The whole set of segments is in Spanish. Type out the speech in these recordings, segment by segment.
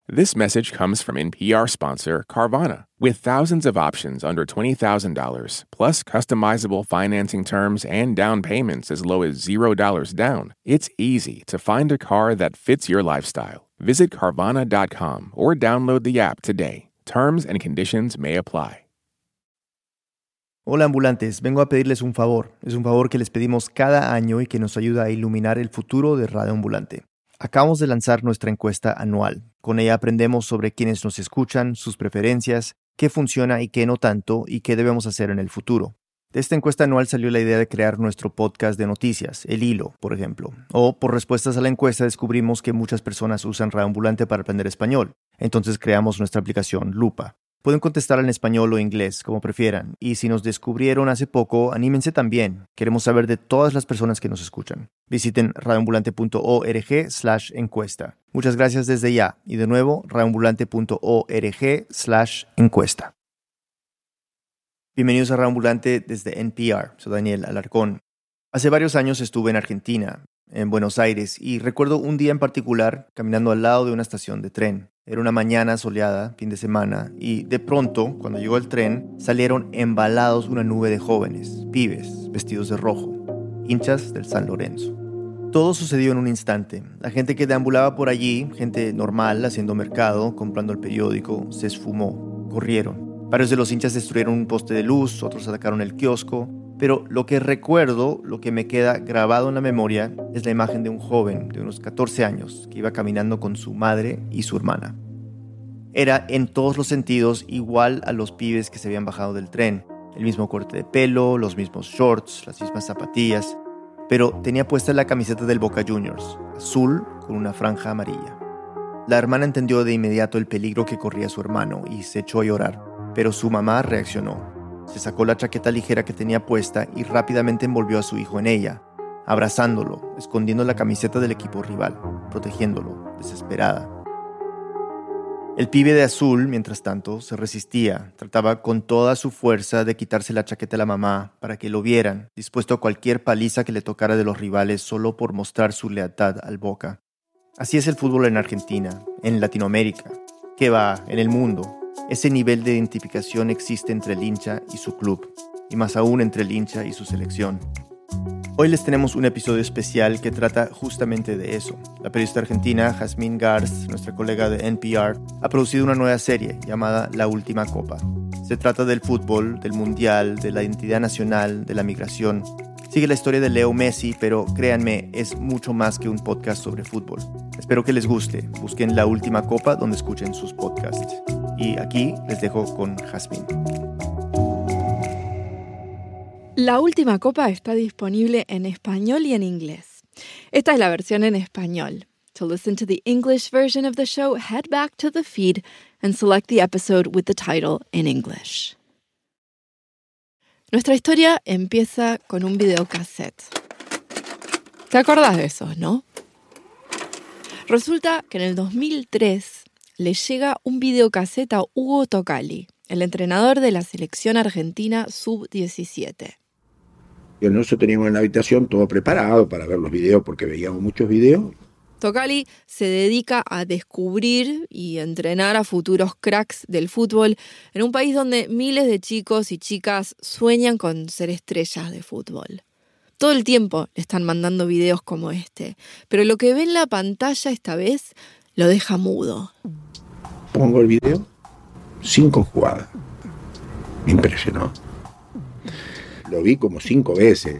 This message comes from NPR sponsor Carvana. With thousands of options under $20,000, plus customizable financing terms and down payments as low as $0 down, it's easy to find a car that fits your lifestyle. Visit Carvana.com or download the app today. Terms and conditions may apply. Hola ambulantes, vengo a pedirles un favor. Es un favor que les pedimos cada año y que nos ayuda a iluminar el futuro de Radio Ambulante. Acabamos de lanzar nuestra encuesta anual. Con ella aprendemos sobre quiénes nos escuchan, sus preferencias, qué funciona y qué no tanto, y qué debemos hacer en el futuro. De esta encuesta anual salió la idea de crear nuestro podcast de noticias, El Hilo, por ejemplo. O por respuestas a la encuesta descubrimos que muchas personas usan Radio Ambulante para aprender español. Entonces creamos nuestra aplicación Lupa. Pueden contestar en español o inglés, como prefieran. Y si nos descubrieron hace poco, anímense también. Queremos saber de todas las personas que nos escuchan. Visiten radioambulante.org/encuesta. Muchas gracias desde ya. Y de nuevo, radioambulante.org/encuesta. Bienvenidos a Radio Ambulante desde NPR. Soy Daniel Alarcón. Hace varios años estuve en Argentina, en Buenos Aires, y recuerdo un día en particular caminando al lado de una estación de tren. Era una mañana soleada, fin de semana, y de pronto, cuando llegó el tren, salieron embalados una nube de jóvenes, pibes, vestidos de rojo, hinchas del San Lorenzo. Todo sucedió en un instante. La gente que deambulaba por allí, gente normal, haciendo mercado, comprando el periódico, se esfumó, corrieron. Varios de los hinchas destruyeron un poste de luz, otros atacaron el kiosco, pero lo que recuerdo, lo que me queda grabado en la memoria, es la imagen de un joven de unos 14 años que iba caminando con su madre y su hermana. Era en todos los sentidos igual a los pibes que se habían bajado del tren. El mismo corte de pelo, los mismos shorts, las mismas zapatillas, pero tenía puesta la camiseta del Boca Juniors, azul con una franja amarilla. La hermana entendió de inmediato el peligro que corría su hermano y se echó a llorar, pero su mamá reaccionó. Se sacó la chaqueta ligera que tenía puesta y rápidamente envolvió a su hijo en ella, abrazándolo, escondiendo la camiseta del equipo rival, protegiéndolo, desesperada. El pibe de azul, mientras tanto, se resistía, trataba con toda su fuerza de quitarse la chaqueta a la mamá para que lo vieran, dispuesto a cualquier paliza que le tocara de los rivales solo por mostrar su lealtad al Boca. Así es el fútbol en Argentina, en Latinoamérica, que va, en el mundo. Ese nivel de identificación existe entre el hincha y su club, y más aún entre el hincha y su selección. Hoy les tenemos un episodio especial que trata justamente de eso. La periodista argentina Jazmín Garz, nuestra colega de NPR, ha producido una nueva serie llamada La Última Copa. Se trata del fútbol, del mundial, de la identidad nacional, de la migración. Sigue la historia de Leo Messi, pero créanme, es mucho más que un podcast sobre fútbol. Espero que les guste. Busquen La Última Copa donde escuchen sus podcasts. Y aquí les dejo con Jazmín. La Última Copa está disponible en español y en inglés. Esta es la versión en español. To listen to the English version of the show, head back to the feed and select the episode with the title in English. Nuestra historia empieza con un videocassette. ¿Te acordás de esos, no? Resulta que en el 2003 le llega un videocassette a Hugo Tocali, el entrenador de la selección argentina sub-17. Y nosotros teníamos en la habitación todo preparado para ver los videos porque veíamos muchos videos. Tocali se dedica a descubrir y entrenar a futuros cracks del fútbol en un país donde miles de chicos y chicas sueñan con ser estrellas de fútbol. Todo el tiempo le están mandando videos como este, pero lo que ve en la pantalla esta vez lo deja mudo. Pongo el video, 5 jugadas. Me impresionó. Lo vi como 5 veces.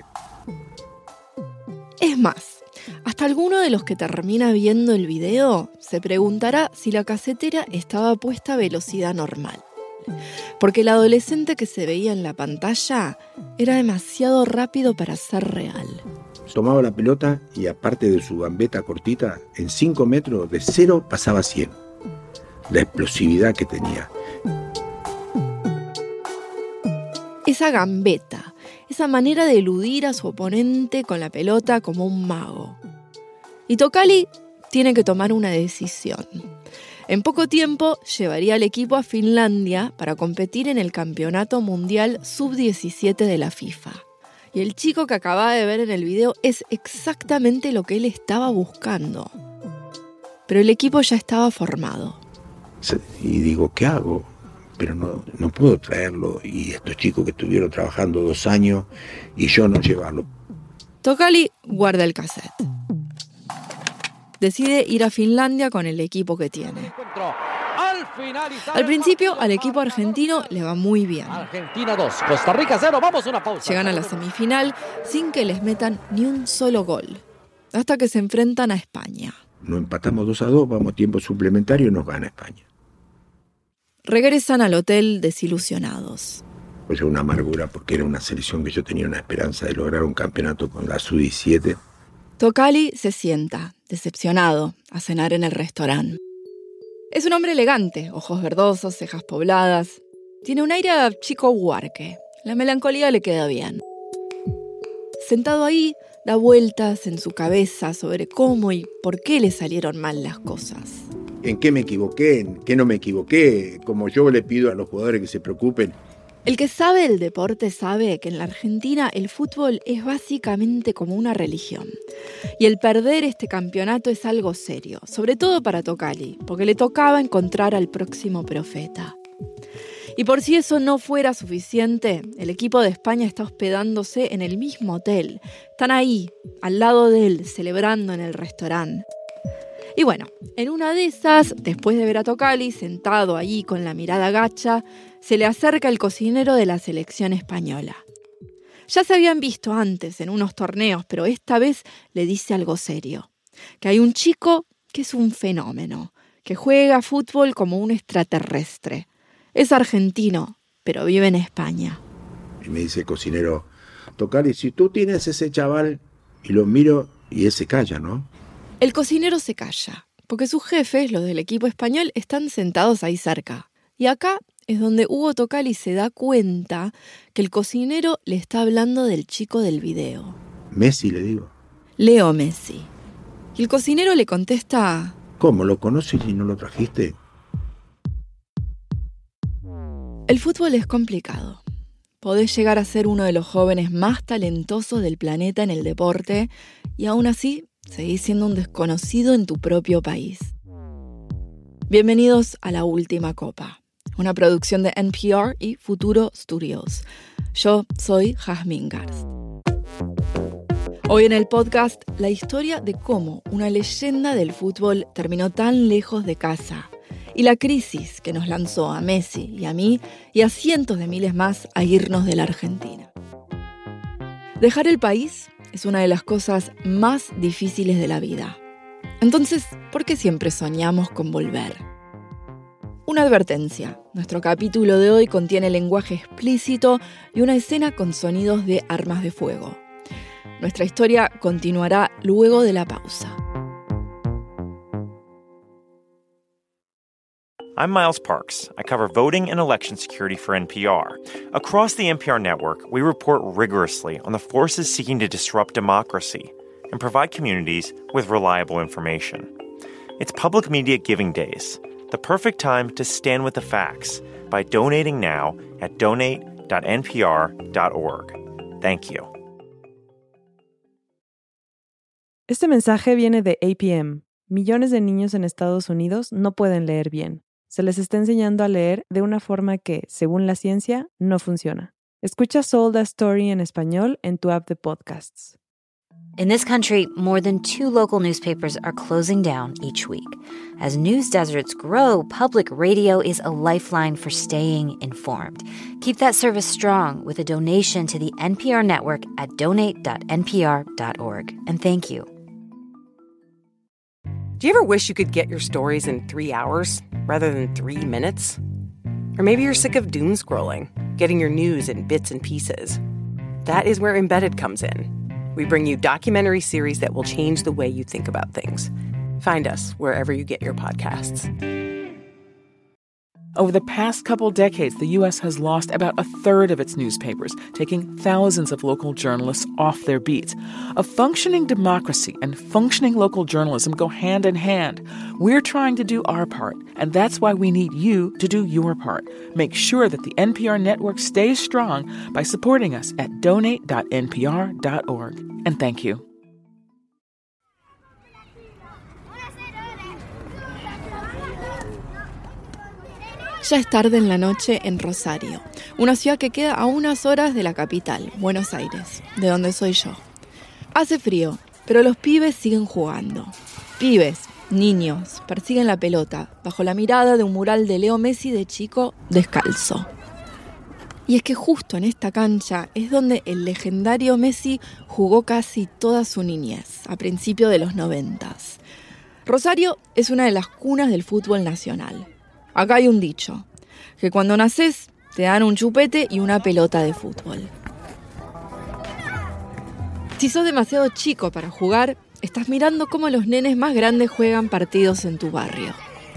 Es más, hasta alguno de los que termina viendo el video se preguntará si la casetera estaba puesta a velocidad normal. Porque el adolescente que se veía en la pantalla era demasiado rápido para ser real. Tomaba la pelota y aparte de su gambeta cortita, en 5 metros de 0 pasaba a 100. La explosividad que tenía. Esa gambeta, esa manera de eludir a su oponente con la pelota como un mago. Y Tocali tiene que tomar una decisión. En poco tiempo llevaría al equipo a Finlandia para competir en el Campeonato Mundial Sub-17 de la FIFA. Y el chico que acababa de ver en el video es exactamente lo que él estaba buscando. Pero el equipo ya estaba formado. Y digo, ¿qué hago? Pero no puedo traerlo y estos chicos que estuvieron trabajando 2 años y yo no llevarlo. Tokali guarda el cassette. Decide ir a Finlandia con el equipo que tiene. Al principio, al equipo argentino le va muy bien. Argentina 2, Costa Rica 0, vamos a una pausa. Llegan a la semifinal sin que les metan ni un solo gol, hasta que se enfrentan a España. Nos empatamos 2-2, vamos a tiempo suplementario y nos gana España. Regresan al hotel desilusionados. Pues una amargura porque era una selección que yo tenía una esperanza de lograr un campeonato con la Sub-17. Tokali se sienta, decepcionado, a cenar en el restaurante. Es un hombre elegante, ojos verdosos, cejas pobladas. Tiene un aire a chico huarque. La melancolía le queda bien. Sentado ahí, da vueltas en su cabeza sobre cómo y por qué le salieron mal las cosas. ¿En qué me equivoqué? ¿En qué no me equivoqué? Como yo le pido a los jugadores que se preocupen. El que sabe del deporte sabe que en la Argentina el fútbol es básicamente como una religión. Y el perder este campeonato es algo serio, sobre todo para Tokali, porque le tocaba encontrar al próximo profeta. Y por si eso no fuera suficiente, el equipo de España está hospedándose en el mismo hotel. Están ahí, al lado de él, celebrando en el restaurante. Y bueno, en una de esas, después de ver a Tokali sentado ahí con la mirada gacha, se le acerca el cocinero de la selección española. Ya se habían visto antes en unos torneos, pero esta vez le dice algo serio. Que hay un chico que es un fenómeno, que juega fútbol como un extraterrestre. Es argentino, pero vive en España. Y me dice el cocinero, Tokali, si tú tienes ese chaval, y lo miro y él se calla, ¿no? El cocinero se calla, porque sus jefes, los del equipo español, están sentados ahí cerca. Y acá es donde Hugo Tokali se da cuenta que el cocinero le está hablando del chico del video. Messi, le digo. Leo Messi. Y el cocinero le contesta... ¿Cómo? ¿Lo conoces y no lo trajiste? El fútbol es complicado. Podés llegar a ser uno de los jóvenes más talentosos del planeta en el deporte y aún así seguís siendo un desconocido en tu propio país. Bienvenidos a La Última Copa, una producción de NPR y Futuro Studios. Yo soy Jazmín Garst. Hoy en el podcast, la historia de cómo una leyenda del fútbol terminó tan lejos de casa y la crisis que nos lanzó a Messi y a mí y a cientos de miles más a irnos de la Argentina. Dejar el país es una de las cosas más difíciles de la vida. Entonces, ¿por qué siempre soñamos con volver? Una advertencia. Nuestro capítulo de hoy contiene lenguaje explícito y una escena con sonidos de armas de fuego. Nuestra historia continuará luego de la pausa. I'm Miles Parks. I cover voting and election security for NPR. Across the NPR network, we report rigorously on the forces seeking to disrupt democracy and provide communities with reliable information. It's Public Media Giving Days, the perfect time to stand with the facts by donating now at donate.npr.org. Thank you. Este mensaje viene de APM. Millones de niños en Estados Unidos no pueden leer bien. Se les está enseñando a leer de una forma que, según la ciencia, no funciona. Escucha Sold a Story en español en tu app de podcasts. In this country, more than 2 local newspapers are closing down each week. As news deserts grow, public radio is a lifeline for staying informed. Keep that service strong with a donation to the NPR network at donate.npr.org. And thank you. Do you ever wish you could get your stories in 3 hours rather than 3 minutes? Or maybe you're sick of doom scrolling, getting your news in bits and pieces. That is where Embedded comes in. We bring you documentary series that will change the way you think about things. Find us wherever you get your podcasts. Over the past couple decades, the U.S. has lost about a third of its newspapers, taking thousands of local journalists off their beats. A functioning democracy and functioning local journalism go hand in hand. We're trying to do our part, and that's why we need you to do your part. Make sure that the NPR network stays strong by supporting us at donate.npr.org. And thank you. Ya es tarde en la noche en Rosario, una ciudad que queda a unas horas de la capital, Buenos Aires, de donde soy yo. Hace frío, pero los pibes siguen jugando. Pibes, niños, persiguen la pelota, bajo la mirada de un mural de Leo Messi de chico descalzo. Y es que justo en esta cancha es donde el legendario Messi jugó casi toda su niñez, a principios de los 90s. Rosario es una de las cunas del fútbol nacional. Acá hay un dicho, que cuando nacés te dan un chupete y una pelota de fútbol. Si sos demasiado chico para jugar, estás mirando cómo los nenes más grandes juegan partidos en tu barrio.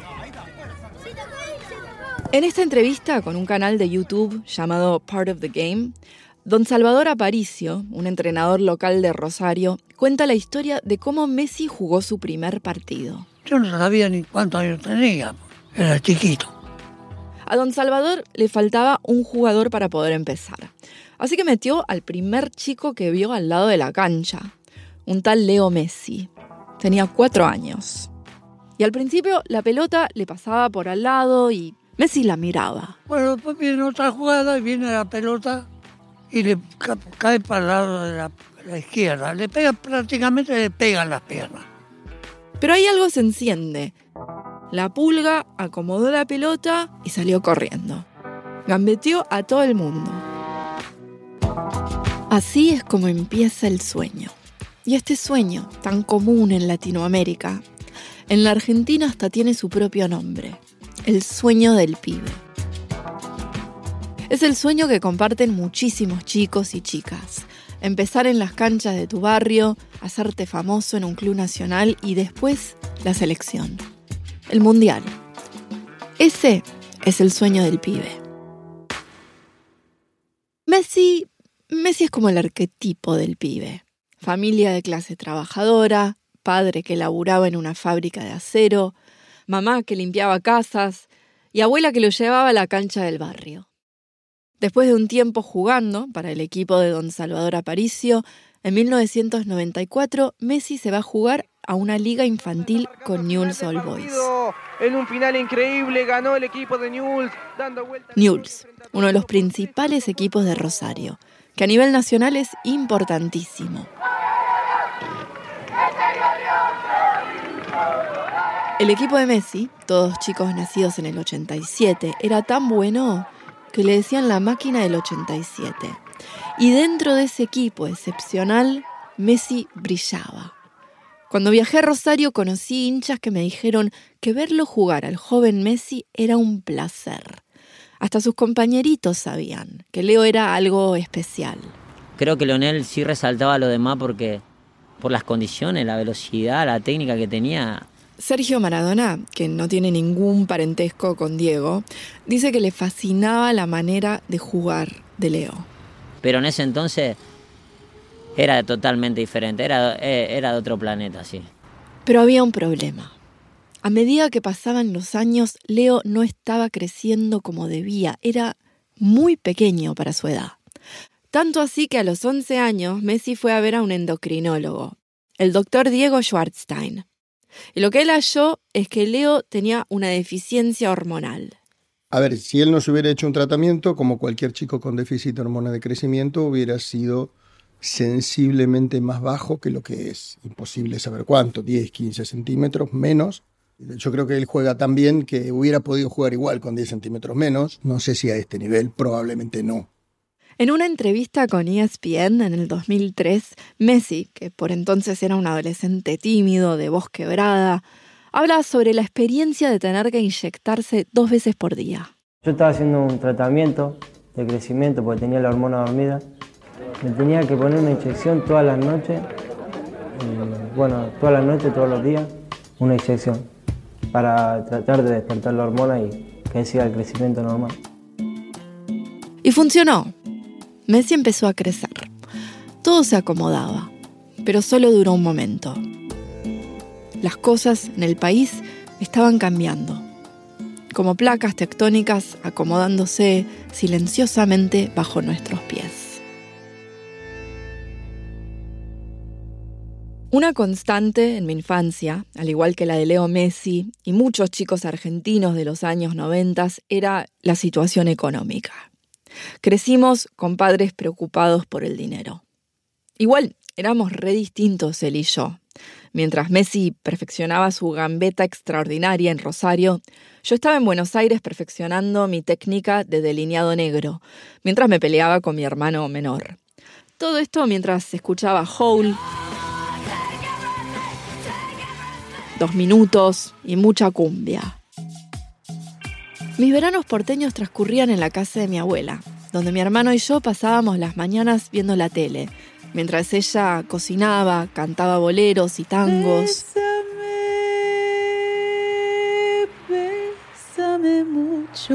En esta entrevista con un canal de YouTube llamado Part of the Game, don Salvador Aparicio, un entrenador local de Rosario, cuenta la historia de cómo Messi jugó su primer partido. Yo no sabía ni cuántos años tenía, era chiquito. A don Salvador le faltaba un jugador para poder empezar, así que metió al primer chico que vio al lado de la cancha, un tal Leo Messi. Tenía 4 años. Y al principio la pelota le pasaba por al lado y Messi la miraba. Bueno, después viene otra jugada y viene la pelota y le cae para el lado de la izquierda. Prácticamente le pegan las piernas. Pero ahí algo se enciende. La pulga acomodó la pelota y salió corriendo. Gambeteó a todo el mundo. Así es como empieza el sueño. Y este sueño, tan común en Latinoamérica, en la Argentina hasta tiene su propio nombre. El sueño del pibe. Es el sueño que comparten muchísimos chicos y chicas. Empezar en las canchas de tu barrio, hacerte famoso en un club nacional y después la selección. El mundial. Ese es el sueño del pibe. Messi es como el arquetipo del pibe. Familia de clase trabajadora, padre que laburaba en una fábrica de acero, mamá que limpiaba casas y abuela que lo llevaba a la cancha del barrio. Después de un tiempo jugando para el equipo de don Salvador Aparicio, en 1994 Messi se va a jugar a una liga infantil con Newell's Old Boys. En un final increíble ganó el equipo de Newell's, dando vuelta. Newell's, uno de los principales equipos de Rosario, que a nivel nacional es importantísimo. El equipo de Messi, todos chicos nacidos en el 87, era tan bueno que le decían la máquina del 87. Y dentro de ese equipo excepcional, Messi brillaba. Cuando viajé a Rosario conocí hinchas que me dijeron que verlo jugar al joven Messi era un placer. Hasta sus compañeritos sabían que Leo era algo especial. Creo que Lionel sí resaltaba a lo demás porque por las condiciones, la velocidad, la técnica que tenía. Sergio Maradona, que no tiene ningún parentesco con Diego, dice que le fascinaba la manera de jugar de Leo. Pero en ese entonces era totalmente diferente, era de otro planeta, sí. Pero había un problema. A medida que pasaban los años, Leo no estaba creciendo como debía, era muy pequeño para su edad. Tanto así que a los 11 años Messi fue a ver a un endocrinólogo, el doctor Diego Schwartzstein. Y lo que él halló es que Leo tenía una deficiencia hormonal. A ver, si él no se hubiera hecho un tratamiento, como cualquier chico con déficit de hormona de crecimiento, hubiera sido sensiblemente más bajo que lo que es. Imposible saber cuánto, 10, 15 centímetros menos. Yo creo que él juega tan bien que hubiera podido jugar igual con 10 centímetros menos. No sé si a este nivel, probablemente no. En una entrevista con ESPN en el 2003, Messi, que por entonces era un adolescente tímido, de voz quebrada, habla sobre la experiencia de tener que inyectarse 2 veces por día. Yo estaba haciendo un tratamiento de crecimiento porque tenía la hormona dormida. Me tenía que poner una inyección todas las noches, todas las noches, todos los días, una inyección para tratar de despertar la hormona y que siga el crecimiento normal. Y funcionó. Messi empezó a crecer. Todo se acomodaba, pero solo duró un momento. Las cosas en el país estaban cambiando, como placas tectónicas acomodándose silenciosamente bajo nuestros pies. Una constante en mi infancia, al igual que la de Leo Messi y muchos chicos argentinos de los años 90, era la situación económica. Crecimos con padres preocupados por el dinero. Igual, éramos re distintos él y yo. Mientras Messi perfeccionaba su gambeta extraordinaria en Rosario, yo estaba en Buenos Aires perfeccionando mi técnica de delineado negro, mientras me peleaba con mi hermano menor. Todo esto mientras escuchaba Hole, 2 minutos y mucha cumbia. Mis veranos porteños transcurrían en la casa de mi abuela, donde mi hermano y yo pasábamos las mañanas viendo la tele, mientras ella cocinaba, cantaba boleros y tangos. Bésame mucho,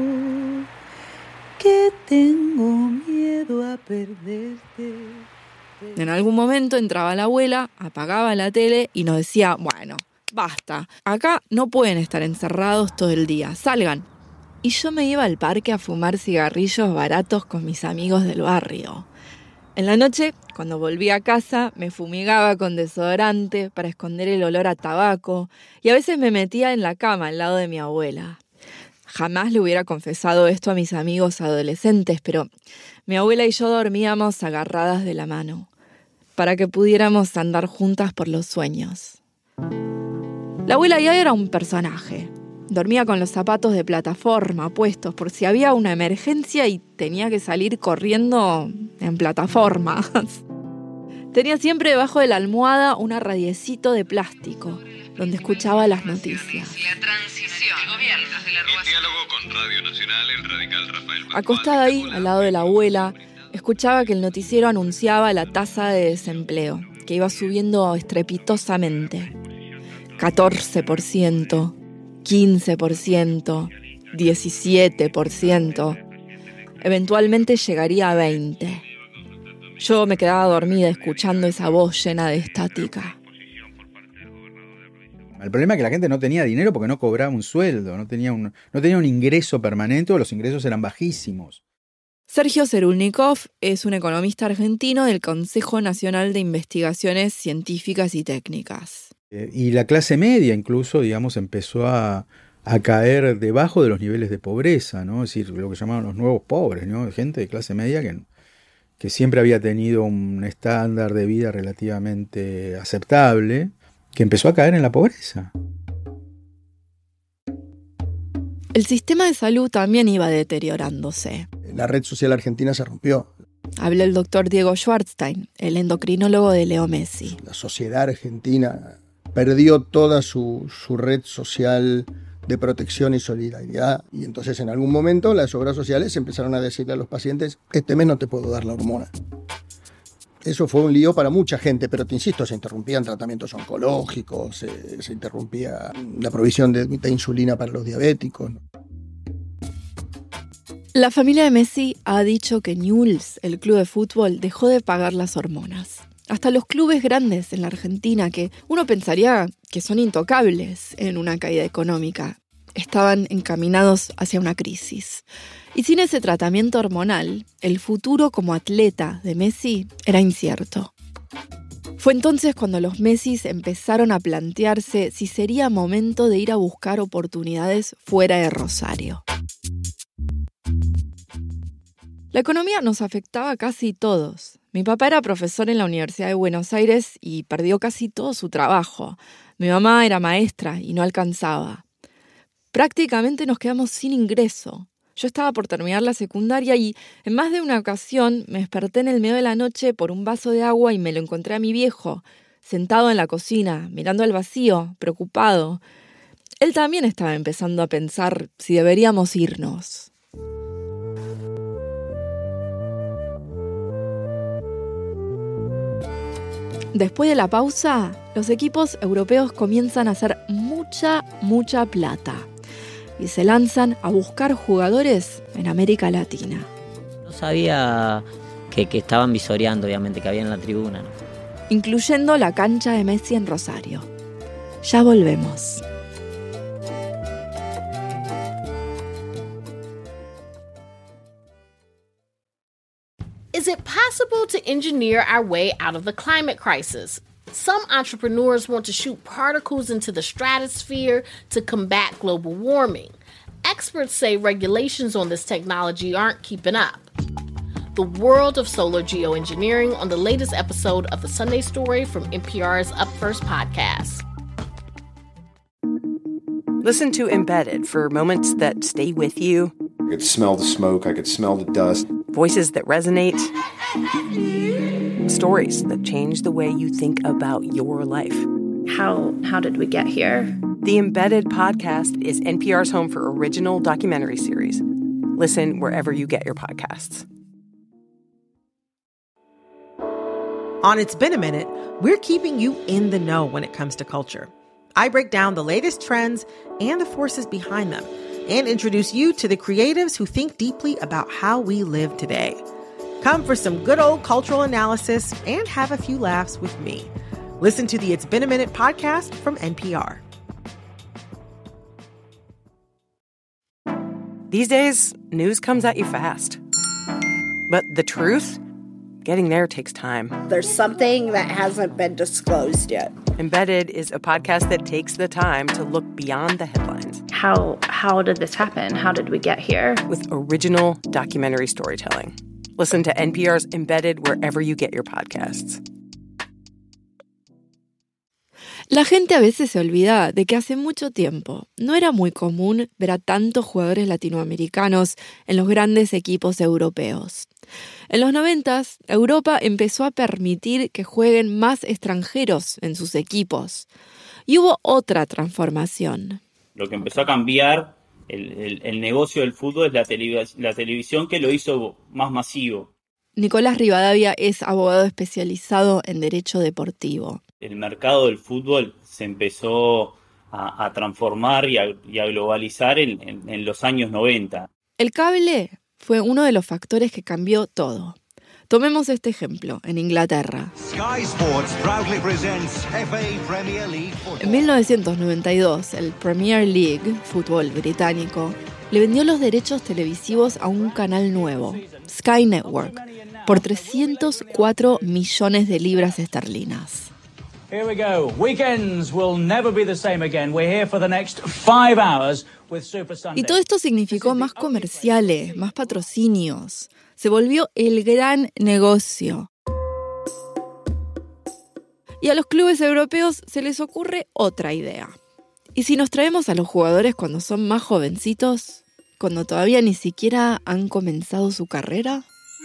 que tengo miedo a perderte. En algún momento entraba la abuela, apagaba la tele y nos decía, bueno, basta, acá no pueden estar encerrados todo el día, salgan. Y yo me iba al parque a fumar cigarrillos baratos con mis amigos del barrio. En la noche, cuando volvía a casa, me fumigaba con desodorante para esconder el olor a tabaco y a veces me metía en la cama al lado de mi abuela. Jamás le hubiera confesado esto a mis amigos adolescentes, pero mi abuela y yo dormíamos agarradas de la mano para que pudiéramos andar juntas por los sueños. La abuela ya era un personaje. Dormía con los zapatos de plataforma puestos por si había una emergencia y tenía que salir corriendo en plataformas. Tenía siempre debajo de la almohada un radiecito de plástico donde escuchaba las noticias. La transición. En diálogo con Radio Nacional, el radical Rafael Pascual. Acostada ahí, al lado de la abuela, escuchaba que el noticiero anunciaba la tasa de desempleo, que iba subiendo estrepitosamente. 14%. 15%, 17%, eventualmente llegaría a 20%. Yo me quedaba dormida escuchando esa voz llena de estática. El problema es que la gente no tenía dinero porque no cobraba un sueldo, no tenía un ingreso permanente o los ingresos eran bajísimos. Sergio Cerulnikov es un economista argentino del Consejo Nacional de Investigaciones Científicas y Técnicas. Y la clase media incluso, digamos, empezó a caer debajo de los niveles de pobreza, ¿no? Es decir, lo que llamaban los nuevos pobres, ¿no? Gente de clase media que siempre había tenido un estándar de vida relativamente aceptable, que empezó a caer en la pobreza. El sistema de salud también iba deteriorándose. La red social argentina se rompió. Habla el doctor Diego Schwartzstein, el endocrinólogo de Leo Messi. La sociedad argentina perdió toda su red social de protección y solidaridad. Y entonces en algún momento las obras sociales empezaron a decirle a los pacientes, este mes no te puedo dar la hormona. Eso fue un lío para mucha gente, pero te insisto, se interrumpían tratamientos oncológicos, se interrumpía la provisión de insulina para los diabéticos. La familia de Messi ha dicho que Newell's, el club de fútbol, dejó de pagar las hormonas. Hasta los clubes grandes en la Argentina, que uno pensaría que son intocables en una caída económica, estaban encaminados hacia una crisis. Y sin ese tratamiento hormonal, el futuro como atleta de Messi era incierto. Fue entonces cuando los Messis empezaron a plantearse si sería momento de ir a buscar oportunidades fuera de Rosario. La economía nos afectaba a casi todos. Mi papá era profesor en la Universidad de Buenos Aires y perdió casi todo su trabajo. Mi mamá era maestra y no alcanzaba. Prácticamente nos quedamos sin ingreso. Yo estaba por terminar la secundaria y en más de una ocasión me desperté en el medio de la noche por un vaso de agua y me lo encontré a mi viejo, sentado en la cocina, mirando al vacío, preocupado. Él también estaba empezando a pensar si deberíamos irnos. Después de la pausa, los equipos europeos comienzan a hacer mucha plata y se lanzan a buscar jugadores en América Latina. No sabía que estaban visoreando, obviamente, que había en la tribuna, ¿no? Incluyendo la cancha de Messi en Rosario. Ya volvemos. Is it possible to engineer our way out of the climate crisis? Some entrepreneurs want to shoot particles into the stratosphere to combat global warming. Experts say regulations on this technology aren't keeping up. The world of solar geoengineering on the latest episode of The Sunday Story from NPR's Up First podcast. Listen to Embedded for moments that stay with you. I could smell the smoke. I could smell the dust. Voices that resonate. Stories that change the way you think about your life. How did we get here? The Embedded podcast is NPR's home for original documentary series. Listen wherever you get your podcasts. On It's Been a Minute, we're keeping you in the know when it comes to culture. I break down the latest trends and the forces behind them, and introduce you to the creatives who think deeply about how we live today. Come for some good old cultural analysis and have a few laughs with me. Listen to the It's Been a Minute podcast from NPR. These days, news comes at you fast. But the truth? Getting there takes time. There's something that hasn't been disclosed yet. Embedded is a podcast that takes the time to look beyond the headlines. How did this happen? How did we get here? With original documentary storytelling. Listen to NPR's Embedded wherever you get your podcasts. La gente a veces se olvida de que hace mucho tiempo no era muy común ver a tantos jugadores latinoamericanos en los grandes equipos europeos. En los 90s, Europa empezó a permitir que jueguen más extranjeros en sus equipos. Y hubo otra transformación. Lo que empezó a cambiar el negocio del fútbol es la televisión, que lo hizo más masivo. Nicolás Rivadavia es abogado especializado en derecho deportivo. El mercado del fútbol se empezó a transformar y a globalizar en los años 90. El cable fue uno de los factores que cambió todo. Tomemos este ejemplo en Inglaterra. Sky Sports proudly presents FA Premier League football. En 1992, el Premier League, fútbol británico, le vendió los derechos televisivos a un canal nuevo, Sky Network, por 304 millones de libras esterlinas. Here we go. Weekends will never be the same again. We're here for the next 5 hours with Super Sunday. Y todo esto significó más comerciales, más patrocinios. Se volvió el gran negocio. Y a los clubes europeos se les ocurre otra idea. ¿Y si nos traemos a los jugadores cuando son más jovencitos? ¿Cuando todavía ni siquiera han comenzado su carrera?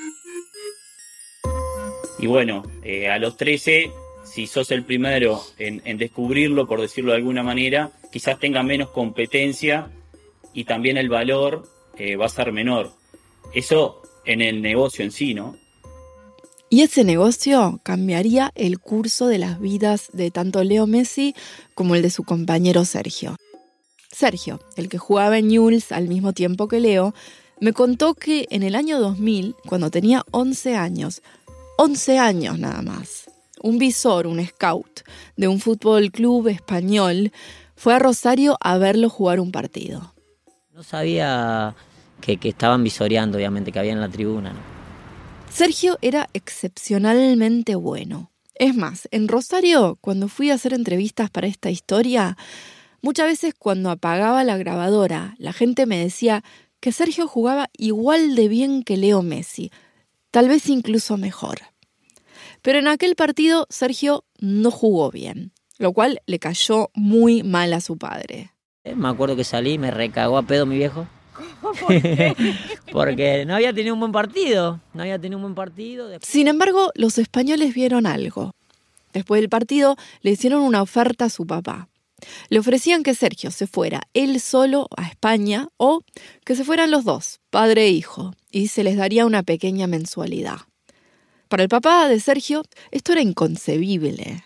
Y bueno, a los 13... si sos el primero en descubrirlo, por decirlo de alguna manera, quizás tenga menos competencia y también el valor va a ser menor. Eso en el negocio en sí, ¿no? Y ese negocio cambiaría el curso de las vidas de tanto Leo Messi como el de su compañero Sergio. Sergio, el que jugaba en Newell's al mismo tiempo que Leo, me contó que en el año 2000, cuando tenía 11 años nada más, un visor, un scout de un fútbol club español, fue a Rosario a verlo jugar un partido. No sabía que estaban visoreando, obviamente, que había en la tribuna, ¿no? Sergio era excepcionalmente bueno. Es más, en Rosario, cuando fui a hacer entrevistas para esta historia, muchas veces cuando apagaba la grabadora, la gente me decía que Sergio jugaba igual de bien que Leo Messi, tal vez incluso mejor. Pero en aquel partido Sergio no jugó bien, lo cual le cayó muy mal a su padre. Me acuerdo que salí y me recagó a pedo mi viejo. Porque no había tenido un buen partido. Sin embargo, los españoles vieron algo. Después del partido le hicieron una oferta a su papá. Le ofrecían que Sergio se fuera él solo a España o que se fueran los dos, padre e hijo, y se les daría una pequeña mensualidad. Para el papá de Sergio, esto era inconcebible.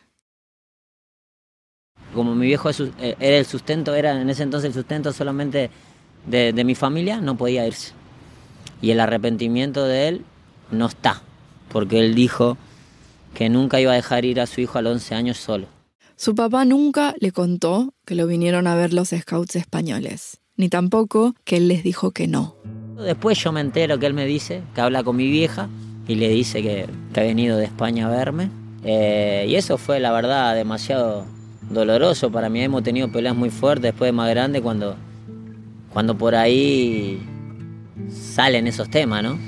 Como mi viejo era en ese entonces el sustento solamente de mi familia, no podía irse. Y el arrepentimiento de él no está, porque él dijo que nunca iba a dejar ir a su hijo a los 11 años solo. Su papá nunca le contó que lo vinieron a ver los scouts españoles, ni tampoco que él les dijo que no. Después yo me entero que él me dice, que habla con mi vieja, y le dice que ha venido de España a verme Y eso fue, la verdad, demasiado doloroso para mí. Hemos tenido peleas muy fuertes después de más grande cuando por ahí salen esos temas, ¿no?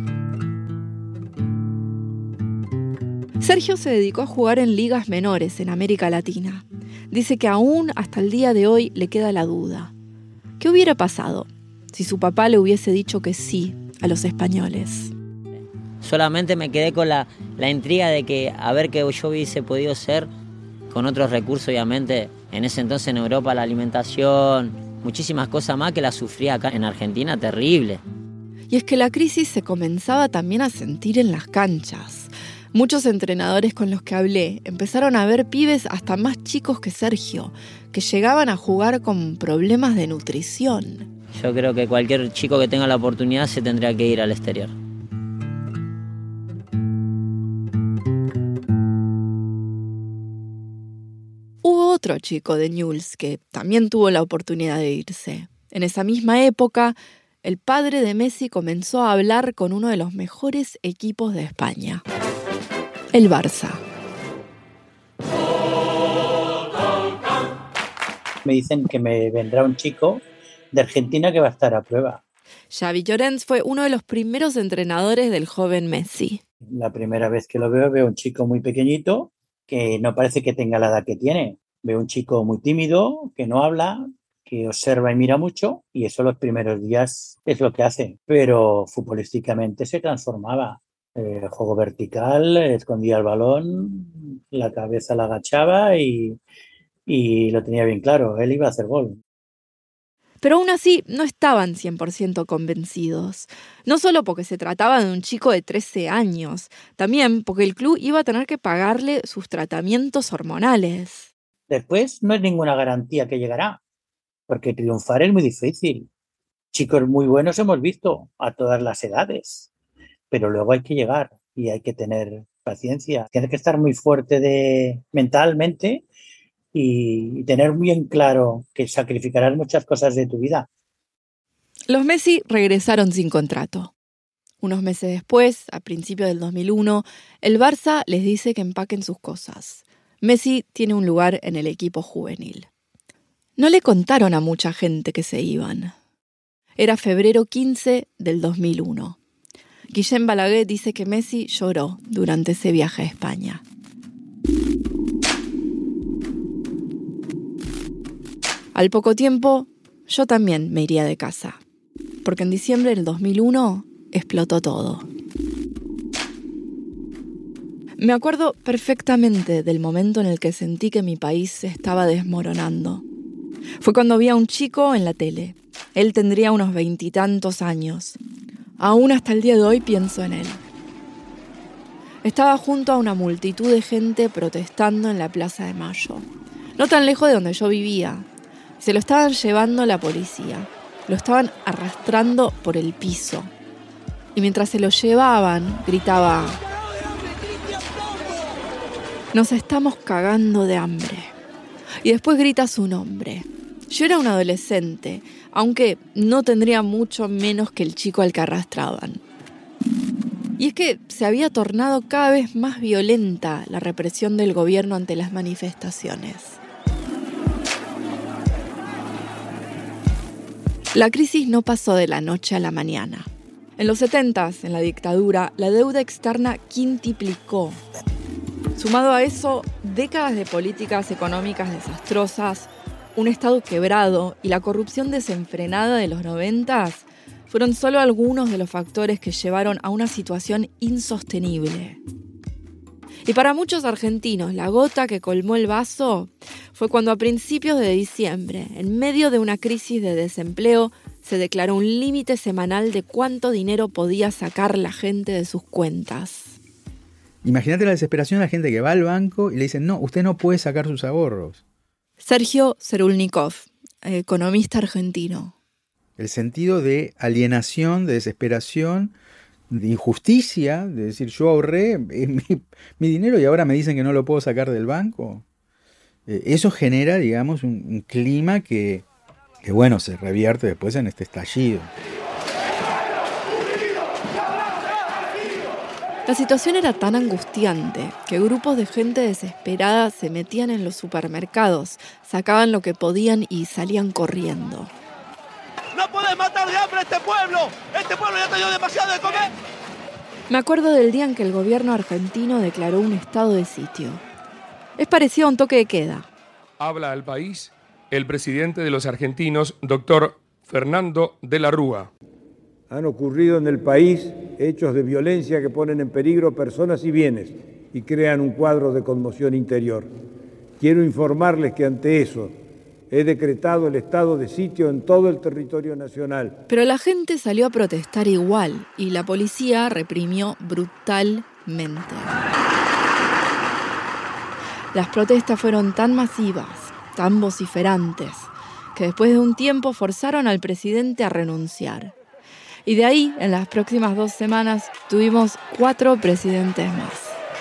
Sergio se dedicó a jugar en ligas menores en América Latina. Dice que aún hasta el día de hoy le queda la duda. ¿Qué hubiera pasado si su papá le hubiese dicho que sí a los españoles? Solamente me quedé con la intriga de que a ver qué yo hubiese podido ser con otros recursos, obviamente. En ese entonces en Europa la alimentación, muchísimas cosas más que las sufría acá en Argentina, terrible. Y es que la crisis se comenzaba también a sentir en las canchas. Muchos entrenadores con los que hablé empezaron a ver pibes hasta más chicos que Sergio, que llegaban a jugar con problemas de nutrición. Yo creo que cualquier chico que tenga la oportunidad se tendría que ir al exterior. Hubo otro chico de Newell's que también tuvo la oportunidad de irse. En esa misma época, el padre de Messi comenzó a hablar con uno de los mejores equipos de España, el Barça. Me dicen que me vendrá un chico de Argentina que va a estar a prueba. Xavi Llorens fue uno de los primeros entrenadores del joven Messi. La primera vez que lo veo un chico muy pequeñito que no parece que tenga la edad que tiene. Veo un chico muy tímido, que no habla, que observa y mira mucho, y eso los primeros días es lo que hace. Pero futbolísticamente se transformaba. Juego vertical, escondía el balón, la cabeza la agachaba y lo tenía bien claro, él iba a hacer gol. Pero aún así no estaban 100% convencidos. No solo porque se trataba de un chico de 13 años, también porque el club iba a tener que pagarle sus tratamientos hormonales. Después no es ninguna garantía que llegará, porque triunfar es muy difícil. Chicos muy buenos hemos visto a todas las edades, pero luego hay que llegar y hay que tener paciencia. Tienes que estar muy fuerte mentalmente y tener bien claro que sacrificarás muchas cosas de tu vida. Los Messi regresaron sin contrato. Unos meses después, a principios del 2001, el Barça les dice que empaquen sus cosas. Messi tiene un lugar en el equipo juvenil. No le contaron a mucha gente que se iban. Era febrero 15 del 2001. Guillem Balaguer dice que Messi lloró durante ese viaje a España. Al poco tiempo, yo también me iría de casa, porque en diciembre del 2001 explotó todo. Me acuerdo perfectamente del momento en el que sentí que mi país se estaba desmoronando. Fue cuando vi a un chico en la tele. Él tendría unos 20 y tantos años. Aún hasta el día de hoy pienso en él. Estaba junto a una multitud de gente protestando en la Plaza de Mayo, no tan lejos de donde yo vivía. Se lo estaban llevando la policía, lo estaban arrastrando por el piso. Y mientras se lo llevaban, gritaba: "Nos estamos cagando de hambre". Y después grita su nombre. Yo era un adolescente, aunque no tendría mucho menos que el chico al que arrastraban. Y es que se había tornado cada vez más violenta la represión del gobierno ante las manifestaciones. La crisis no pasó de la noche a la mañana. En los 70s, en la dictadura, la deuda externa quintuplicó. Sumado a eso, décadas de políticas económicas desastrosas, un Estado quebrado y la corrupción desenfrenada de los 90s fueron solo algunos de los factores que llevaron a una situación insostenible. Y para muchos argentinos, la gota que colmó el vaso fue cuando a principios de diciembre, en medio de una crisis de desempleo, se declaró un límite semanal de cuánto dinero podía sacar la gente de sus cuentas. Imagínate la desesperación de la gente que va al banco y le dicen: no, usted no puede sacar sus ahorros. Sergio Cerulnikov, economista argentino. El sentido de alienación, de desesperación, de injusticia, de decir, yo ahorré mi dinero y ahora me dicen que no lo puedo sacar del banco. Eso genera, digamos, un clima que bueno, se revierte después en este estallido. La situación era tan angustiante que grupos de gente desesperada se metían en los supermercados, sacaban lo que podían y salían corriendo. ¡No podés matar de hambre a este pueblo! ¡Este pueblo ya te dio demasiado de comer! Me acuerdo del día en que el gobierno argentino declaró un estado de sitio. Es parecido a un toque de queda. Habla al país el presidente de los argentinos, doctor Fernando de la Rúa. Han ocurrido en el país hechos de violencia que ponen en peligro personas y bienes y crean un cuadro de conmoción interior. Quiero informarles que ante eso he decretado el estado de sitio en todo el territorio nacional. Pero la gente salió a protestar igual y la policía reprimió brutalmente. Las protestas fueron tan masivas, tan vociferantes, que después de un tiempo forzaron al presidente a renunciar. Y de ahí, en las próximas 2 semanas, tuvimos 4 presidentes más.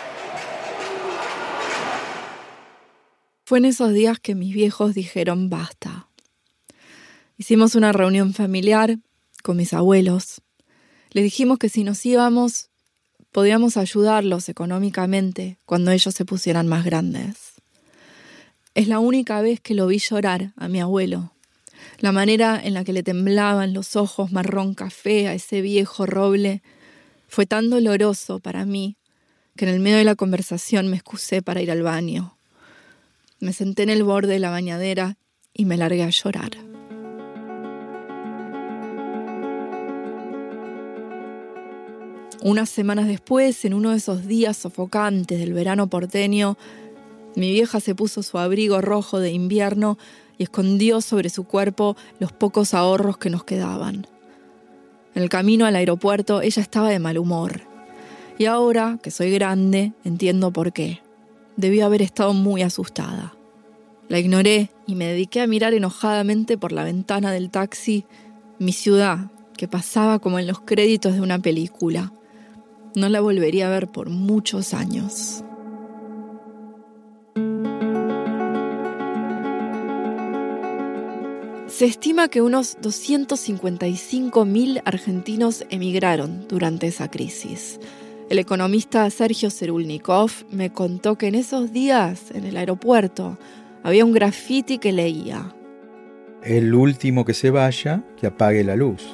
Fue en esos días que mis viejos dijeron basta. Hicimos una reunión familiar con mis abuelos. Les dijimos que si nos íbamos, podíamos ayudarlos económicamente cuando ellos se pusieran más grandes. Es la única vez que lo vi llorar a mi abuelo. La manera en la que le temblaban los ojos marrón café a ese viejo roble fue tan doloroso para mí que en el medio de la conversación me excusé para ir al baño. Me senté en el borde de la bañadera y me largué a llorar. Unas semanas después, en uno de esos días sofocantes del verano porteño, mi vieja se puso su abrigo rojo de invierno y escondió sobre su cuerpo los pocos ahorros que nos quedaban. En el camino al aeropuerto ella estaba de mal humor. Y ahora, que soy grande, entiendo por qué. Debió haber estado muy asustada. La ignoré y me dediqué a mirar enojadamente por la ventana del taxi mi ciudad, que pasaba como en los créditos de una película. No la volvería a ver por muchos años. Se estima que unos 255.000 argentinos emigraron durante esa crisis. El economista Sergio Cerulnikov me contó que en esos días, en el aeropuerto, había un grafiti que leía: el último que se vaya, que apague la luz.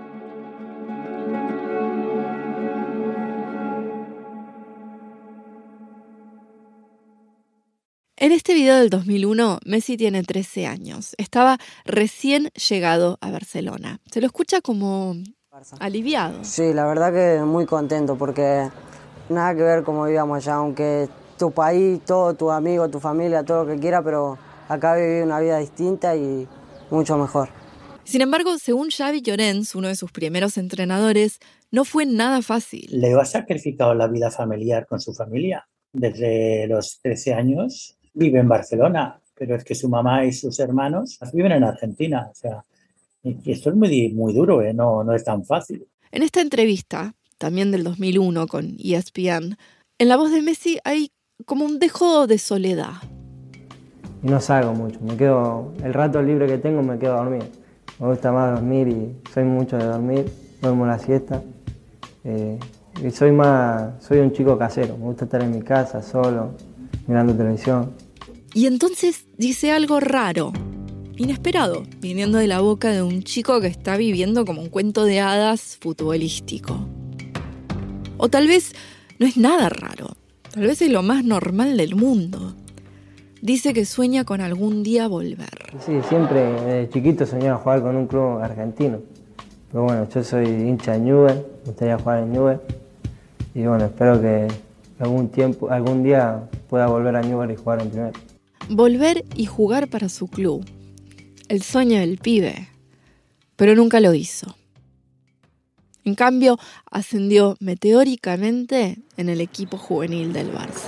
En este video del 2001, Messi tiene 13 años. Estaba recién llegado a Barcelona. Se lo escucha como aliviado. Sí, la verdad que muy contento porque nada que ver como vivíamos allá, aunque tu país, todo, tus amigos, tu familia, todo lo que quiera, pero acá viví una vida distinta y mucho mejor. Sin embargo, según Xavi Llorens, uno de sus primeros entrenadores, no fue nada fácil. Leo ha sacrificado la vida familiar con su familia. Desde los 13 años vive en Barcelona, pero es que su mamá y sus hermanos viven en Argentina. O sea, y esto es muy duro, no es tan fácil. En esta entrevista, también del 2001 con ESPN, en la voz de Messi hay como un dejo de soledad. Y no salgo mucho, el rato libre que tengo me quedo a dormir. Me gusta más dormir y soy mucho de dormir, duermo la siesta. Y soy un chico casero, me gusta estar en mi casa solo, mirando televisión. Y entonces dice algo raro, inesperado, viniendo de la boca de un chico que está viviendo como un cuento de hadas futbolístico. O tal vez no es nada raro, tal vez es lo más normal del mundo. Dice que sueña con algún día volver. Sí, siempre desde chiquito soñaba jugar con un club argentino. Pero bueno, yo soy hincha de Newell's, me gustaría jugar en Newell's. Y bueno, espero que algún día pueda volver a Newell's y jugar en primera. Volver y jugar para su club. El sueño del pibe. Pero nunca lo hizo. En cambio, ascendió meteóricamente en el equipo juvenil del Barça.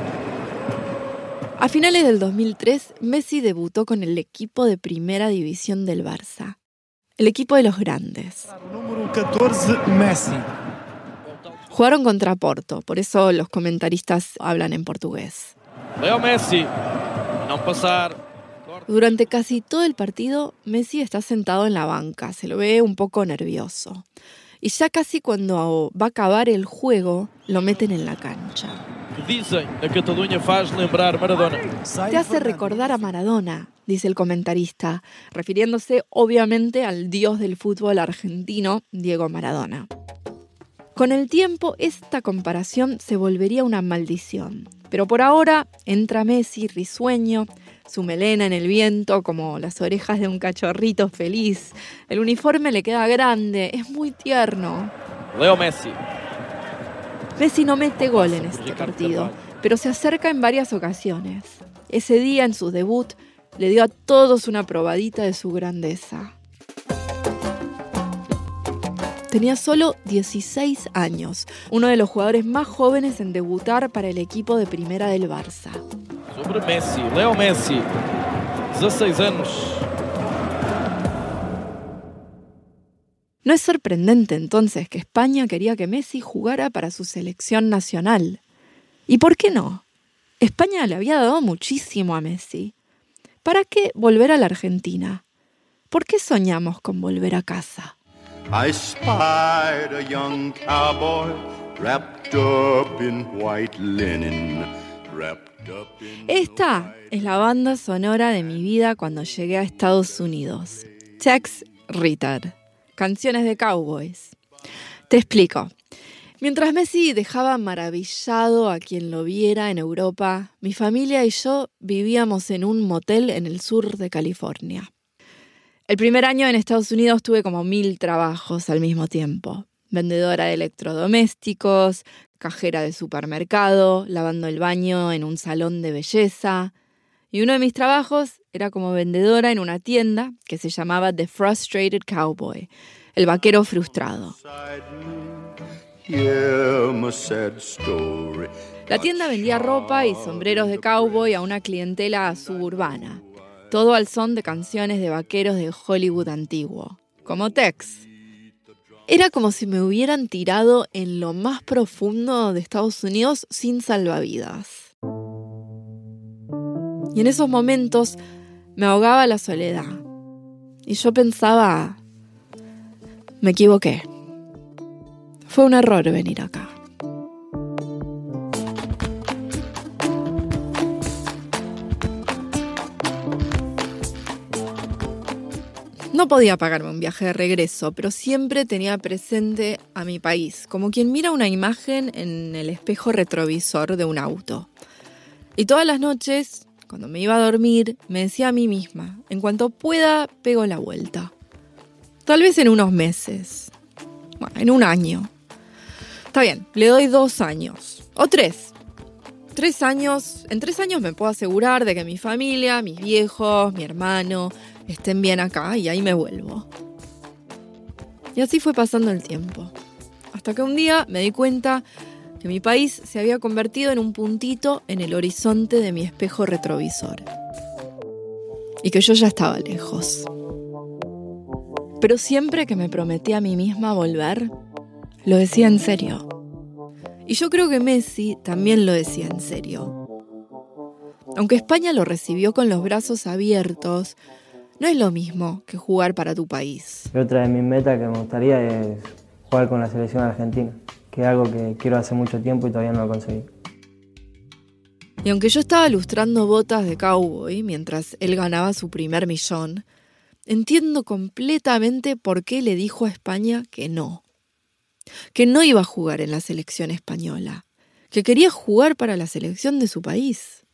A finales del 2003, Messi debutó con el equipo de primera división del Barça. El equipo de los grandes. Número 14, Messi. Jugaron contra Porto, por eso los comentaristas hablan en portugués. Leo Messi, no pasar. Durante casi todo el partido, Messi está sentado en la banca, se lo ve un poco nervioso. Y ya casi cuando va a acabar el juego, lo meten en la cancha. Dicen, a Cataluña faz lembrar Maradona. Te hace recordar a Maradona, dice el comentarista, refiriéndose obviamente al dios del fútbol argentino, Diego Maradona. Con el tiempo, esta comparación se volvería una maldición. Pero por ahora entra Messi risueño, su melena en el viento como las orejas de un cachorrito feliz. El uniforme le queda grande, es muy tierno. Leo Messi. Messi no mete gol en este partido, pero se acerca en varias ocasiones. Ese día, en su debut, le dio a todos una probadita de su grandeza. Tenía solo 16 años, uno de los jugadores más jóvenes en debutar para el equipo de primera del Barça. Sobre Messi, Leo Messi, 16 años. No es sorprendente entonces que España quería que Messi jugara para su selección nacional. ¿Y por qué no? España le había dado muchísimo a Messi. ¿Para qué volver a la Argentina? ¿Por qué soñamos con volver a casa? I spied a young cowboy wrapped up in white linen. Esta es la banda sonora de mi vida cuando llegué a Estados Unidos. Tex Ritter. Canciones de cowboys. Te explico. Mientras Messi dejaba maravillado a quien lo viera en Europa, mi familia y yo vivíamos en un motel en el sur de California. El primer año en Estados Unidos tuve como 1000 trabajos al mismo tiempo. Vendedora de electrodomésticos, cajera de supermercado, lavando el baño en un salón de belleza. Y uno de mis trabajos era como vendedora en una tienda que se llamaba The Frustrated Cowboy, el vaquero frustrado. La tienda vendía ropa y sombreros de cowboy a una clientela suburbana, todo al son de canciones de vaqueros de Hollywood antiguo, como Tex. Era como si me hubieran tirado en lo más profundo de Estados Unidos sin salvavidas. Y en esos momentos me ahogaba la soledad. Y yo pensaba, me equivoqué. Fue un error venir acá. No podía pagarme un viaje de regreso, pero siempre tenía presente a mi país, como quien mira una imagen en el espejo retrovisor de un auto. Y todas las noches, cuando me iba a dormir, me decía a mí misma, en cuanto pueda, pego la vuelta. Tal vez en unos meses. Bueno, en un año. Está bien, le doy 2 años. O 3. 3 años. En 3 años me puedo asegurar de que mi familia, mis viejos, mi hermano estén bien acá y ahí me vuelvo. Y así fue pasando el tiempo. Hasta que un día me di cuenta que mi país se había convertido en un puntito en el horizonte de mi espejo retrovisor. Y que yo ya estaba lejos. Pero siempre que me prometí a mí misma volver, lo decía en serio. Y yo creo que Messi también lo decía en serio. Aunque España lo recibió con los brazos abiertos, no es lo mismo que jugar para tu país. Otra de mis metas que me gustaría es jugar con la selección argentina, que es algo que quiero hace mucho tiempo y todavía no lo conseguí. Y aunque yo estaba lustrando botas de cowboy mientras él ganaba su primer millón, entiendo completamente por qué le dijo a España que no iba a jugar en la selección española, que quería jugar para la selección de su país.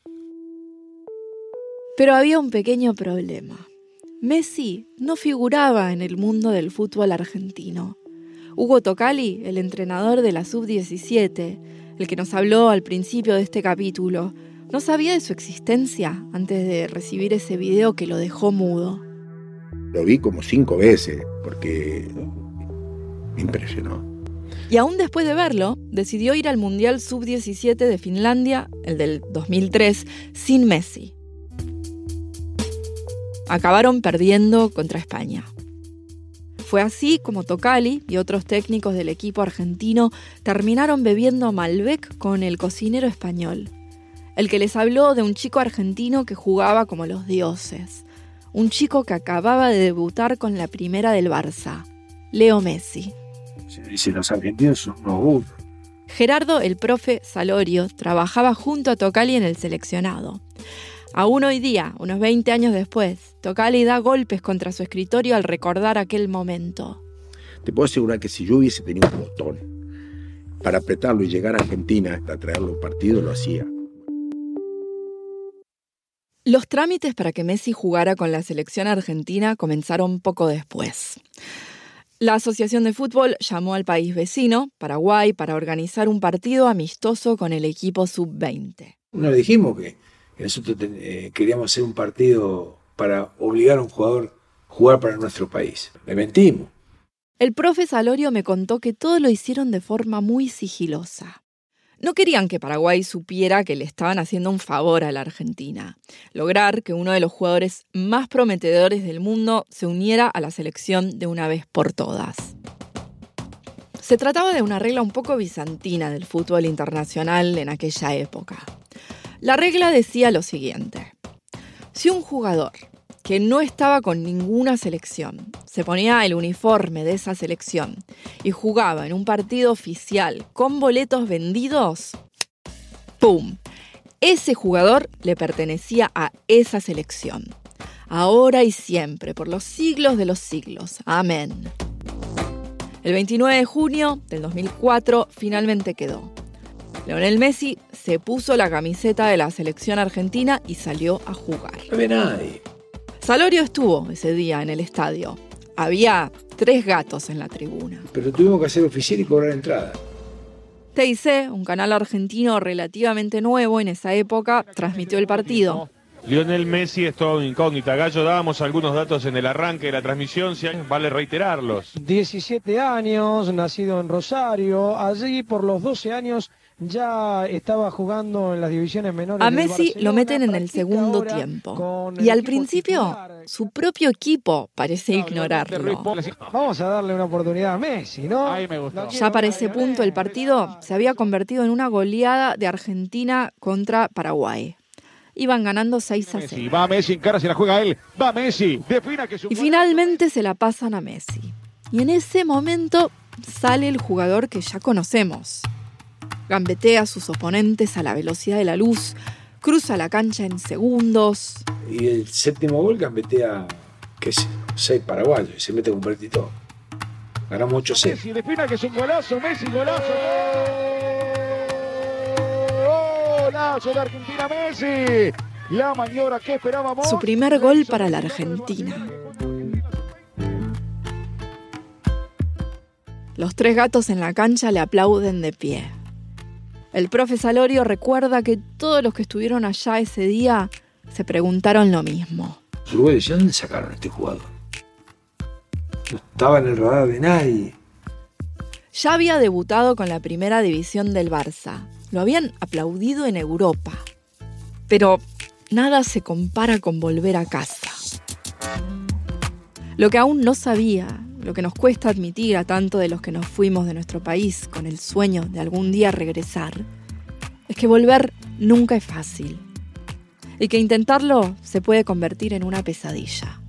Pero había un pequeño problema. Messi no figuraba en el mundo del fútbol argentino. Hugo Tocali, el entrenador de la Sub-17, el que nos habló al principio de este capítulo, no sabía de su existencia antes de recibir ese video que lo dejó mudo. Lo vi como 5 veces, porque me impresionó. Y aún después de verlo, decidió ir al Mundial Sub-17 de Finlandia, el del 2003, sin Messi. Acabaron perdiendo contra España. Fue así como Tocali y otros técnicos del equipo argentino terminaron bebiendo Malbec con el cocinero español, el que les habló de un chico argentino que jugaba como los dioses, un chico que acababa de debutar con la primera del Barça, Leo Messi. Dice, los argentinos son unos burros. Gerardo, el profe Salorio, trabajaba junto a Tocali en el seleccionado. Aún hoy día, unos 20 años después, Tocali da golpes contra su escritorio al recordar aquel momento. Te puedo asegurar que si yo hubiese tenido un botón para apretarlo y llegar a Argentina a traerlo al partido, lo hacía. Los trámites para que Messi jugara con la selección argentina comenzaron poco después. La Asociación de Fútbol llamó al país vecino, Paraguay, para organizar un partido amistoso con el equipo sub-20. No le dijimos que nosotros queríamos hacer un partido para obligar a un jugador a jugar para nuestro país. Le mentimos. El profe Salorio me contó que todo lo hicieron de forma muy sigilosa. No querían que Paraguay supiera que le estaban haciendo un favor a la Argentina. Lograr que uno de los jugadores más prometedores del mundo se uniera a la selección de una vez por todas. Se trataba de una regla un poco bizantina del fútbol internacional en aquella época. La regla decía lo siguiente: si un jugador que no estaba con ninguna selección se ponía el uniforme de esa selección y jugaba en un partido oficial con boletos vendidos, ¡pum!, ese jugador le pertenecía a esa selección. Ahora y siempre, por los siglos de los siglos. Amén. El 29 de junio del 2004 finalmente quedó. Lionel Messi se puso la camiseta de la selección argentina y salió a jugar. No ve nadie. Salorio estuvo ese día en el estadio. Había 3 gatos en la tribuna. Pero tuvimos que hacer oficial y cobrar entrada. TIC, un canal argentino relativamente nuevo en esa época, transmitió el partido. Lionel Messi es todo incógnita. Gallo, dábamos algunos datos en el arranque de la transmisión, si vale reiterarlos. 17 años, nacido en Rosario. Allí por los 12 años ya estaba jugando en las divisiones menores. A Messi lo meten en el segundo tiempo. Y al principio, su propio equipo parece ignorarlo. Vamos a darle una oportunidad a Messi, ¿no? Ahí me gustó. Ya para ese punto el partido se había convertido en una goleada de Argentina contra Paraguay. Iban ganando 6-0. Va Messi, encara, se la juega él. Va Messi, defina que su... Y finalmente se la pasan a Messi. Y en ese momento sale el jugador que ya conocemos. Gambetea a sus oponentes a la velocidad de la luz, cruza la cancha en segundos. Y el séptimo gol gambetea, qué sé, 6 paraguayos y se mete con Berti todo. Ganamos 8-0. Messi, defina que es un golazo, Messi, golazo. Golazo de Argentina, Messi. La maniobra que esperábamos. Su primer gol para la Argentina. Los 3 gatos en la cancha le aplauden de pie. El profe Salorio recuerda que todos los que estuvieron allá ese día se preguntaron lo mismo. Uruguay decía, ¿dónde sacaron a este jugador? No estaba en el radar de nadie. Ya había debutado con la primera división del Barça. Lo habían aplaudido en Europa. Pero nada se compara con volver a casa. Lo que aún no sabía, lo que nos cuesta admitir a tanto de los que nos fuimos de nuestro país con el sueño de algún día regresar, es que volver nunca es fácil. Y que intentarlo se puede convertir en una pesadilla.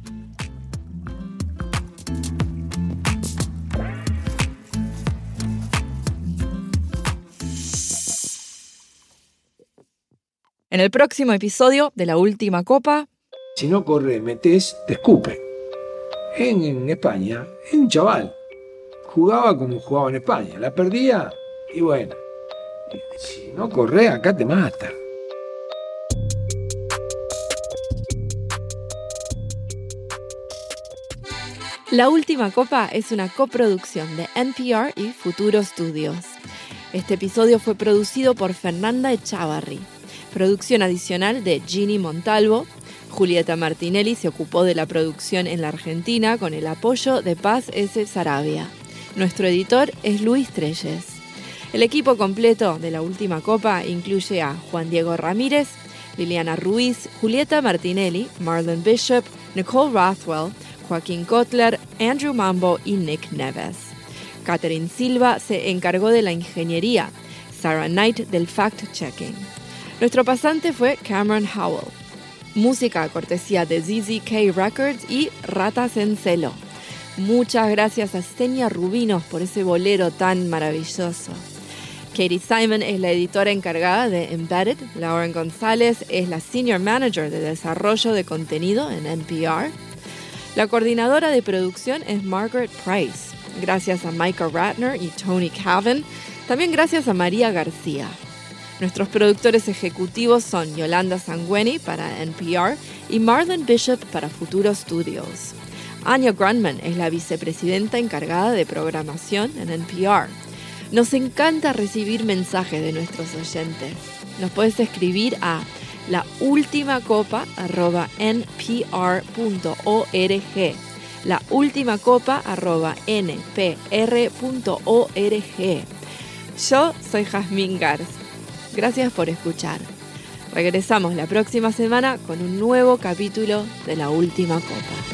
En el próximo episodio de La Última Copa... Si no corres, metés, te escupen. En España, es un chaval. Jugaba como jugaba en España. La perdía y bueno. Si no corres, acá te mata. La Última Copa es una coproducción de NPR y Futuro Studios. Este episodio fue producido por Fernanda Echavarri. Producción adicional de Ginny Montalvo. Julieta Martinelli se ocupó de la producción en la Argentina con el apoyo de Paz S. Sarabia. Nuestro editor es Luis Trelles. El equipo completo de La Última Copa incluye a Juan Diego Ramírez, Liliana Ruiz, Julieta Martinelli, Marlon Bishop, Nicole Rothwell, Joaquín Kotler, Andrew Mambo y Nick Neves. Catherine Silva se encargó de la ingeniería, Sarah Knight del fact-checking. Nuestro pasante fue Cameron Howell. Música cortesía de ZZK Records y Ratas en Celo. Muchas gracias a Senia Rubinos por ese bolero tan maravilloso. Katie Simon es la editora encargada de Embedded. Lauren González es la Senior Manager de Desarrollo de Contenido en NPR. La coordinadora de producción es Margaret Price. Gracias a Micah Ratner y Tony Cavan. También gracias a María García. Nuestros productores ejecutivos son Yolanda Sangüeni para NPR y Marlon Bishop para Futuro Studios. Anya Grundmann es la vicepresidenta encargada de programación en NPR. Nos encanta recibir mensajes de nuestros oyentes. Nos puedes escribir a laultimacopa@npr.org. laultimacopa@npr.org. Yo soy Jazmín Garz. Gracias por escuchar. Regresamos la próxima semana con un nuevo capítulo de La Última Copa.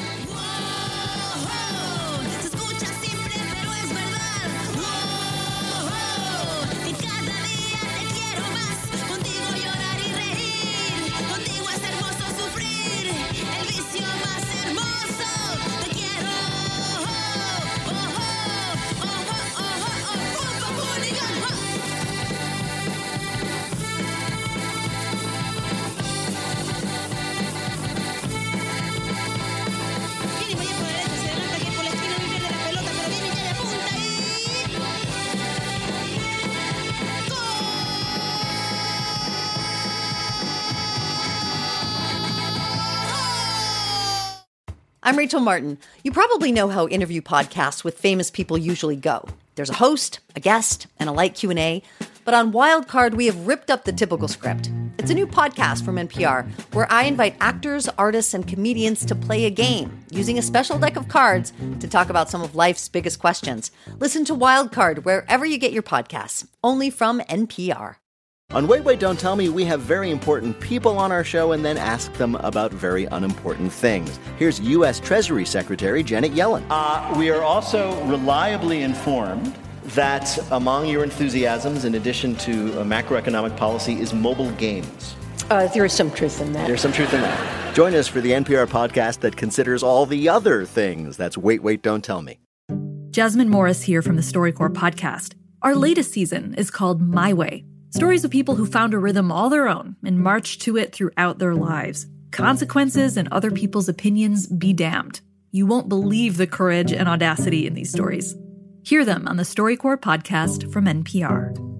I'm Rachel Martin. You probably know how interview podcasts with famous people usually go. There's a host, a guest, and a light Q&A. But on Wildcard, we have ripped up the typical script. It's a new podcast from NPR where I invite actors, artists, and comedians to play a game using a special deck of cards to talk about some of life's biggest questions. Listen to Wildcard wherever you get your podcasts, only from NPR. On Wait, Wait, Don't Tell Me, we have very important people on our show and then ask them about very unimportant things. Here's U.S. Treasury Secretary Janet Yellen. We are also reliably informed that among your enthusiasms, in addition to macroeconomic policy, is mobile games. There is some truth in that. There's some truth in that. Join us for the NPR podcast that considers all the other things. That's Wait, Wait, Don't Tell Me. Jasmine Morris here from the StoryCorps podcast. Our latest season is called My Way. Stories of people who found a rhythm all their own and marched to it throughout their lives. Consequences and other people's opinions be damned. You won't believe the courage and audacity in these stories. Hear them on the StoryCorps podcast from NPR.